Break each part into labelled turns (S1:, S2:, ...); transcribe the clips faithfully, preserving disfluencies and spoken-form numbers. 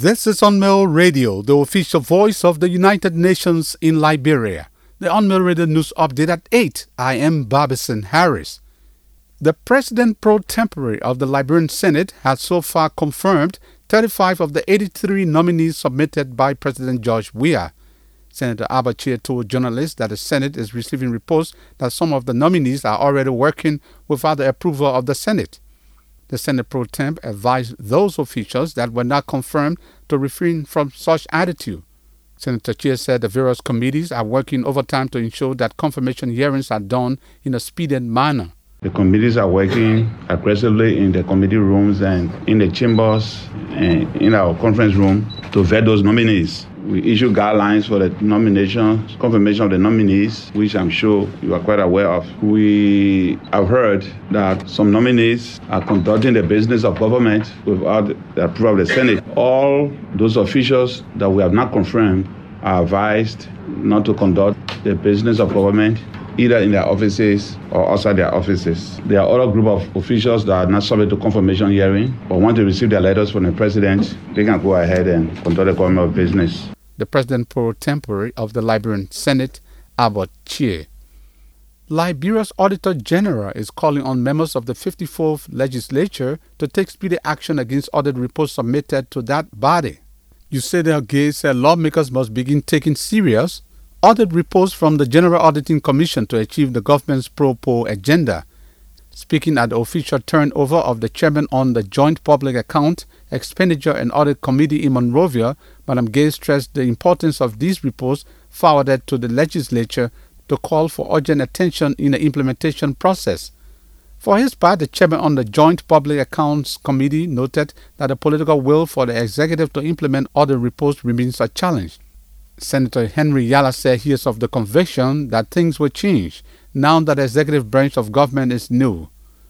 S1: This is Unmail Radio, the official voice of the United Nations in Liberia. The Unmail Radio News Update at eight. I am Barbison Harris. The President pro tempore of the Liberian Senate has so far confirmed thirty-five of the eighty-three nominees submitted by President George Weah. Senator Albert Chie told journalists that the Senate is receiving reports that some of the nominees are already working without the approval of the Senate. The Senate pro temp advised those officials that were not confirmed to refrain from such attitude. Senator Chie said the various committees are working overtime to ensure that confirmation hearings are done in a speedy manner.
S2: The committees are working aggressively in the committee rooms and in the chambers and in our conference room to vet those nominees. We issue guidelines for the nomination, confirmation of the nominees, which I'm sure you are quite aware of. We have heard that some nominees are conducting the business of government without the approval of the Senate. All those officials that we have not confirmed are advised not to conduct the business of government either in their offices or outside their offices. There are other group of officials that are not subject to confirmation hearing or want to receive their letters from the president. They can go ahead and conduct the government of business.
S1: The President pro tempore of the Liberian Senate, Albert Chie. Liberia's Auditor General is calling on members of the fifty-fourth Legislature to take speedy action against audit reports submitted to that body. Usadia Gay said lawmakers must begin taking serious audit reports from the General Auditing Commission to achieve the government's pro-poll agenda. Speaking at the official turnover of the chairman on the Joint Public Account, Expenditure and Audit Committee in Monrovia, Madam Gay stressed the importance of these reports forwarded to the legislature to call for urgent attention in the implementation process. For his part, the chairman on the Joint Public Accounts Committee noted that the political will for the executive to implement audit reports remains a challenge. Senator Henry Yala said he is of the conviction that things will change now that the executive branch of government is new.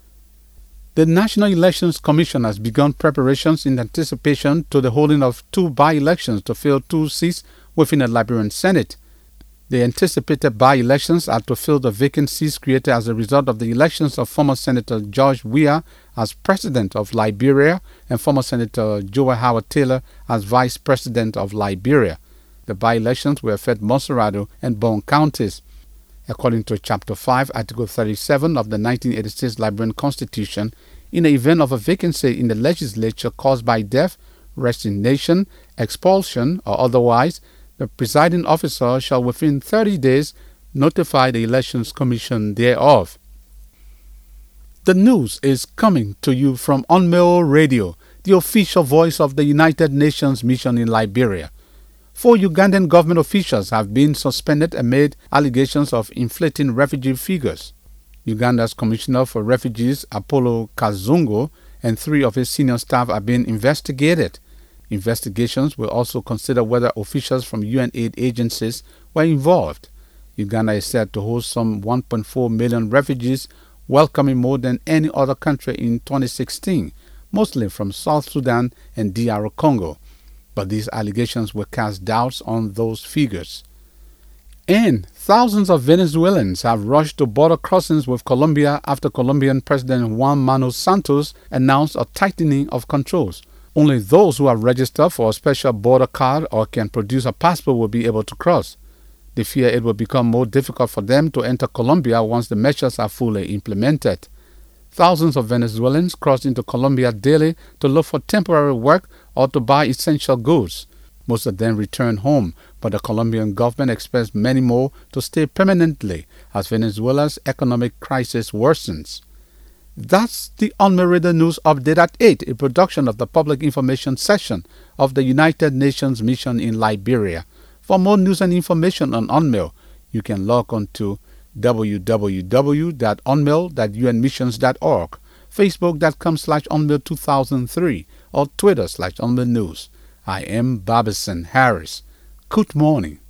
S1: The National Elections Commission has begun preparations in anticipation to the holding of two by-elections to fill two seats within the Liberian Senate. The anticipated by-elections are to fill the vacant seats created as a result of the elections of former Senator George Weah as President of Liberia and former Senator Joel Howard Taylor as Vice President of Liberia. The by-elections will affect Monserrado and Bone counties. According to Chapter five, Article thirty-seven of the nineteen eighty-six Liberian Constitution, in the event of a vacancy in the legislature caused by death, resignation, expulsion, or otherwise, the presiding officer shall within thirty days notify the Elections Commission thereof. The news is coming to you from Unmail Radio, the official voice of the United Nations mission in Liberia. Four Ugandan government officials have been suspended amid allegations of inflating refugee figures. Uganda's Commissioner for Refugees, Apollo Kazungu, and three of his senior staff are being investigated. Investigations will also consider whether officials from U N aid agencies were involved. Uganda is said to host some one point four million refugees, welcoming more than any other country in twenty sixteen, mostly from South Sudan and D R Congo. But these allegations will cast doubts on those figures. And thousands of Venezuelans have rushed to border crossings with Colombia after Colombian President Juan Manuel Santos announced a tightening of controls. Only those who have registered for a special border card or can produce a passport will be able to cross. They fear it will become more difficult for them to enter Colombia once the measures are fully implemented. Thousands of Venezuelans cross into Colombia daily to look for temporary work or to buy essential goods. Most of them return home, but the Colombian government expects many more to stay permanently as Venezuela's economic crisis worsens. That's the Unmail Radio News Update at eight, a production of the Public Information Section of the United Nations Mission in Liberia. For more news and information on Unmail, you can log on to w w w dot unmail dot u n missions dot org, facebook.com slash unmail 2003, or Twitter slash unmail news. I am Barbison Harris. Good morning.